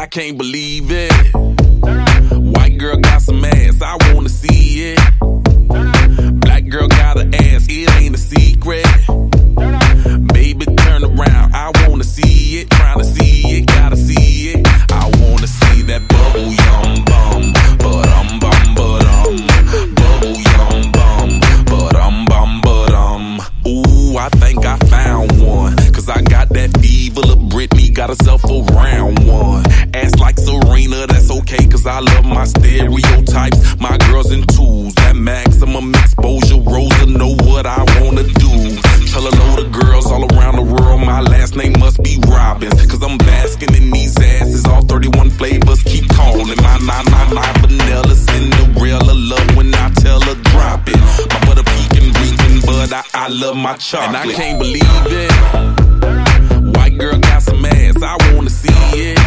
can't believe it. White girl got some ass, I wanna see it. Black girl got an ass, it ain't a secret. Baby, turn around, I wanna see it. Tryna see it, gotta see it. I wanna see that bubble yum bum, ba-dum bum ba-dum. Bubble yum bum, ba-dum bum ba-dum. Ooh, I think I found one, cause I got that fever. Lil' Britney got herself a round one. Ass like Serena, that's okay, cause I love my stereotypes. My girls in twos, that maximum exposure. Rosa know what I wanna do. Tell a load of girls all around the world my last name must be Robbins, cause I'm basking in these asses. All 31 flavors keep calling. My vanilla Cinderella love when I tell her drop it. My butter pecan reeking, but I love my chocolate. And I can't believe it. White girl got some ass, I wanna see it.